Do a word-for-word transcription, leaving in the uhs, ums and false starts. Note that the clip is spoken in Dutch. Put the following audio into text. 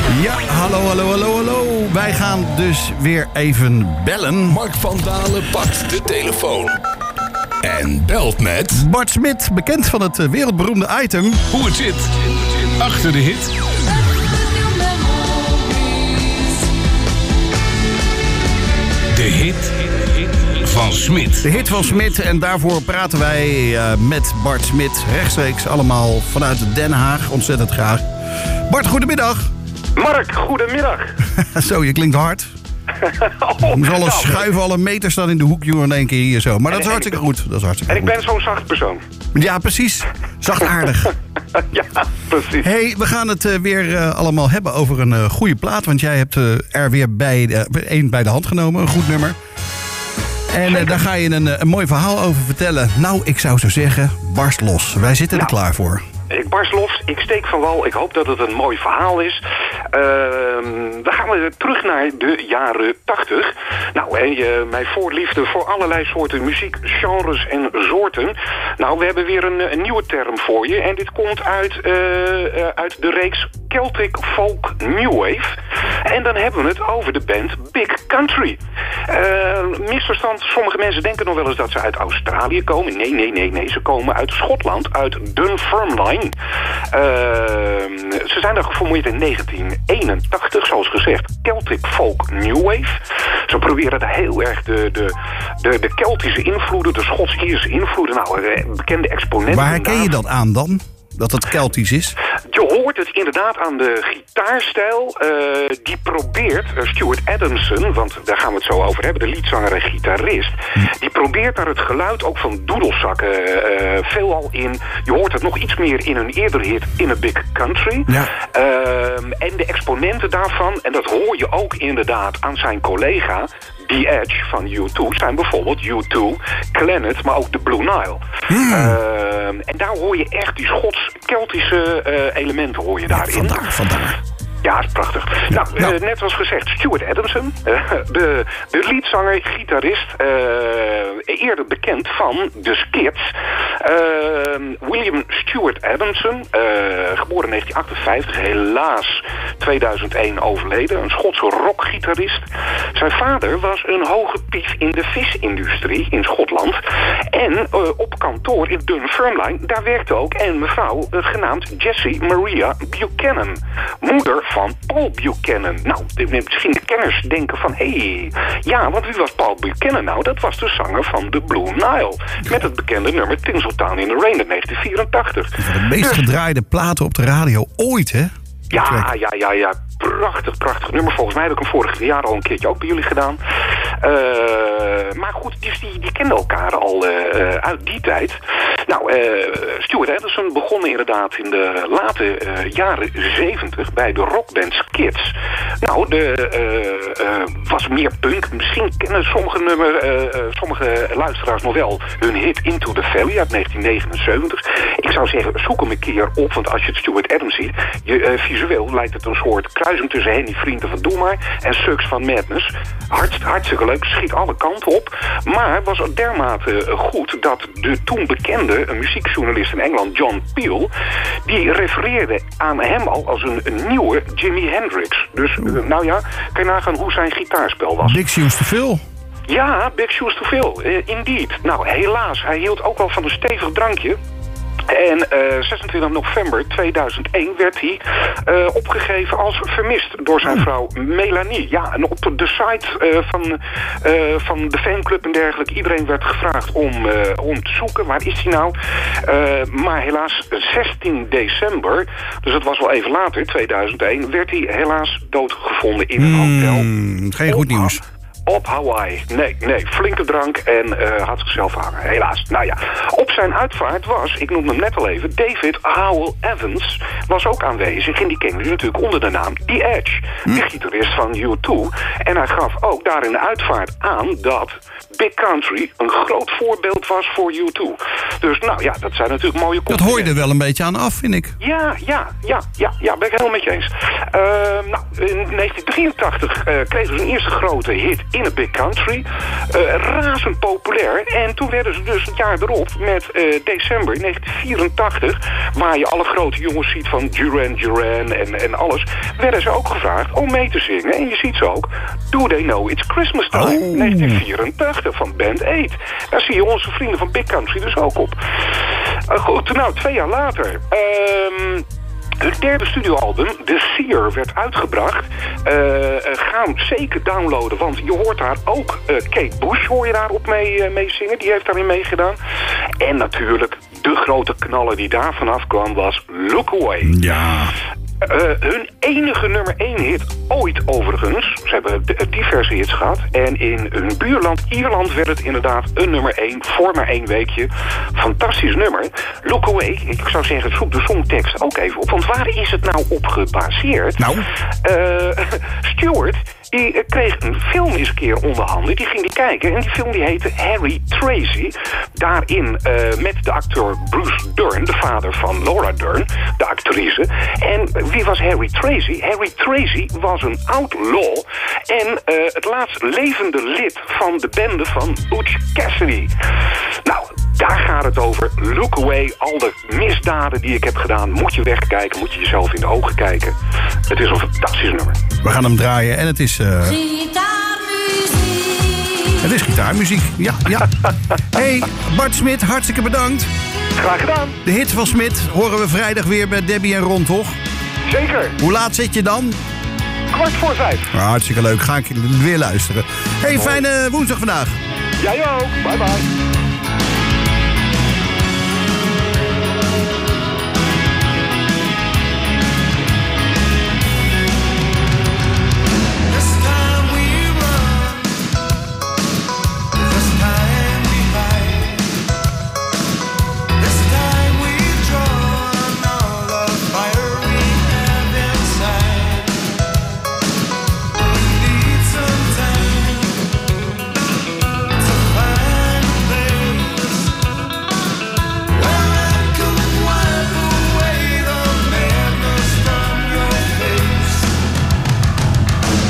Ja, hallo, hallo, hallo, hallo. Wij gaan dus weer even bellen. Mark van Dalen pakt de telefoon. En belt met... Bart Smit, bekend van het wereldberoemde item... Hoe het zit achter de hit. De hit van Smit. De hit van Smit. En daarvoor praten wij uh, met Bart Smit. Rechtstreeks allemaal vanuit Den Haag. Ontzettend graag. Bart, goedemiddag. Mark, goedemiddag. Zo, je klinkt hard. oh, Moet alle nou, schuiven, alle meters staan in de hoek, jongen, in één keer hier zo. Maar dat is en, hartstikke en ben, goed. Dat is hartstikke en ik goed. ben zo'n zacht persoon. Ja, precies. Zachtaardig. ja, precies. Hey, we gaan het uh, weer uh, allemaal hebben over een uh, goede plaat. Want jij hebt uh, er weer bij uh, één bij de hand genomen. Een goed nummer. En uh, daar ga je een, uh, een mooi verhaal over vertellen. Nou, ik zou zo zeggen, barst los. Wij zitten nou, er klaar voor. Ik barst los, ik steek van wal. Ik hoop dat het een mooi verhaal is. Uh, dan gaan we terug naar de jaren tachtig. Nou, en je, mijn voorliefde voor allerlei soorten muziek, genres en soorten. Nou, we hebben weer een, een nieuwe term voor je. En dit komt uit, uh, uh, uit de reeks Celtic Folk New Wave. En dan hebben we het over de band Big Country. Uh, misverstand, sommige mensen denken nog wel eens dat ze uit Australië komen. Nee, nee, nee, nee. Ze komen uit Schotland, uit Dunfermline. Uh, ze zijn daar geformeerd in negentien eenentachtig, zoals gezegd, Celtic Folk New Wave. Ze proberen daar heel erg de, de, de, de Keltische invloeden, de Schots-Ierse invloeden, nou, bekende exponenten. Waar herken je dat aan dan? Dat het Keltisch is? Je hoort het inderdaad aan de gitaarstijl. Uh, die probeert, uh, Stuart Adamson, want daar gaan we het zo over hebben, de liedzanger en gitarist, hm. die probeert daar het geluid ook van doedelzakken uh, veelal in. Je hoort het nog iets meer in een eerder hit, In a Big Country. Ja. Uh, en de exponenten daarvan, en dat hoor je ook inderdaad aan zijn collega, The Edge van U twee, zijn bijvoorbeeld U twee, Clannad, maar ook de Blue Nile. Hmm. Uh, en daar hoor je echt die Schots-Keltische uh, elementen hoor je ja, daarin. Vandaar, vandaar. Ja, dat is prachtig. Ja, nou, nou. Uh, net als gezegd, Stuart Adamson, uh, de, de leadzanger, gitarist, uh, eerder bekend van de Skids. Uh, William Stuart Adamson, uh, geboren in negentien achtenzestig, helaas tweeduizend één overleden, een Schotse rockgitarist. Zijn vader was een hoge pief in de visindustrie in Schotland. En uh, op kantoor in Dunfermline, daar werkte ook een mevrouw uh, genaamd Jessie Maria Buchanan, moeder van Paul Buchanan. Nou, misschien de kenners denken van, hé, hey, ja, want wie was Paul Buchanan nou? Dat was de zanger van de Blue Nile. Met het bekende nummer Tinseltown in the Rain in negentien vierentachtig. De meest dus gedraaide platen op de radio ooit, hè? Ja, ja, ja, ja. Prachtig, prachtig nummer. Volgens mij heb ik hem vorig jaar al een keertje ook bij jullie gedaan. Uh, maar goed, dus die, die kenden elkaar al uh, uit die tijd. Nou, uh, Stuart Adamson begon inderdaad in de late uh, jaren zeventig bij de rockband Skids. Nou, de uh, uh, was meer punk. Misschien kennen sommige, nummer, uh, uh, sommige luisteraars nog wel hun hit Into the Valley uit negentien negenenzeventig. Ik zou zeggen, zoek hem een keer op, want als je het Stuart Adams ziet, je, uh, visueel lijkt het een soort kruising tussen Henny Vrienden van Doe Maar en Sucks van Madness. Hartst, hartstikke leuk, schiet alle kanten op. Maar was ook dermate goed dat de toen bekende muziekjournalist in Engeland, John Peel, die refereerde aan hem al als een, een nieuwe Jimi Hendrix. Dus uh, nou ja, kan je nagaan hoe zijn gitaarspel was. Big Shoes to fill. Ja, Big Shoes to fill, uh, indeed. Nou, helaas, hij hield ook wel van een stevig drankje. En uh, zesentwintig november tweeduizend één werd hij uh, opgegeven als vermist door zijn vrouw Melanie. Ja, en op de site uh, van, uh, van de fanclub en dergelijke, iedereen werd gevraagd om, uh, om te zoeken. Waar is hij nou? Uh, maar helaas zestien december, dus dat was wel even later, tweeduizend één, werd hij helaas doodgevonden in een hotel. Mm, geen goed nieuws. Op Hawaii. Nee, nee. Flinke drank en uh, had zichzelf hangen. Helaas. Nou ja. Op zijn uitvaart was, ik noemde hem net al even, David Howell Evans was ook aanwezig. En die kende u natuurlijk onder de naam The Edge. Hm. De gitarist van U twee. En hij gaf ook daar in de uitvaart aan dat Big Country een groot voorbeeld was voor U twee. Dus nou ja, dat zijn natuurlijk mooie complimenten. Dat hoor je er wel een beetje aan af, vind ik. Ja, ja, ja, ja, ja, ben ik helemaal met je eens. Uh, nou, in negentien drieëntachtig uh, kregen ze een eerste grote hit in a Big Country. Uh, razend populair. En toen werden ze dus het jaar erop, met uh, december negentien vierentachtig... waar je alle grote jongens ziet van Duran Duran en, en alles... werden ze ook gevraagd om mee te zingen. En je ziet ze ook, Do They Know It's Christmas Time? Oh. negentien vierentachtig van Band acht. Daar zie je onze vrienden van Big Country dus ook op. Uh, goed, nou, twee jaar later... Um, Hun derde studioalbum, The Seer, werd uitgebracht. Uh, ga hem zeker downloaden, want je hoort daar ook uh, Kate Bush, hoor je daarop mee, uh, mee zingen. Die heeft daarin meegedaan. En natuurlijk, de grote knaller die daar vanaf kwam was Look Away. Ja. Uh, hun enige nummer één hit ooit overigens. Ze hebben diverse hits gehad. En in hun buurland Ierland werd het inderdaad een nummer één voor maar één weekje. Fantastisch nummer. Look Away, ik zou zeggen, zoek de songtekst ook even op. Want waar is het nou op gebaseerd? Nou? Uh, Stewart, die kreeg een film eens een keer onder handen. Die ging die kijken. En die film die heette Harry Tracy. Daarin uh, met de acteur Bruce Dern, de vader van Laura Dern, de actrice. En wie was Harry Tracy? Harry Tracy was een outlaw en uh, het laatst levende lid van de bende van Butch Cassidy. Nou, daar gaat het over. Look Away, al de misdaden die ik heb gedaan, moet je wegkijken, moet je jezelf in de ogen kijken. Het is een fantastisch nummer. We gaan hem draaien en het is... Uh... Gitaarmuziek. Het is gitaarmuziek, ja, ja. Hey, Bart Smit, hartstikke bedankt. Graag gedaan. De hits van Smit horen we vrijdag weer met Debbie en Ron, toch? Zeker. Hoe laat zit je dan? Kwart voor vijf. Nou, hartstikke leuk, ga ik weer luisteren. Hey, fijne woensdag vandaag. Jij ook. Bye bye.